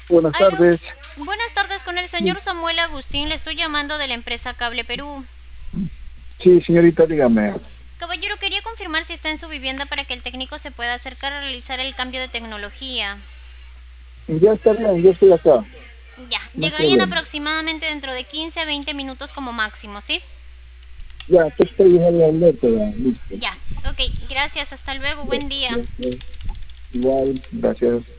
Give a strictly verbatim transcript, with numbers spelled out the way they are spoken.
Buenas Aló, tardes. buenas tardes con el señor Samuel Agustín, le estoy llamando de la empresa Cable Perú. Sí, señorita, dígame. Caballero, quería confirmar si está en su vivienda para que el técnico se pueda acercar a realizar el cambio de tecnología. Ya está bien, yo estoy acá. Ya, No hay llegarían problema. aproximadamente dentro de quince a veinte minutos como máximo, ¿sí? Ya, aquí estoy en la alerta, ya, listo. Ya, ok, gracias, hasta luego, Ya, buen día. ya, ya. Igual, gracias.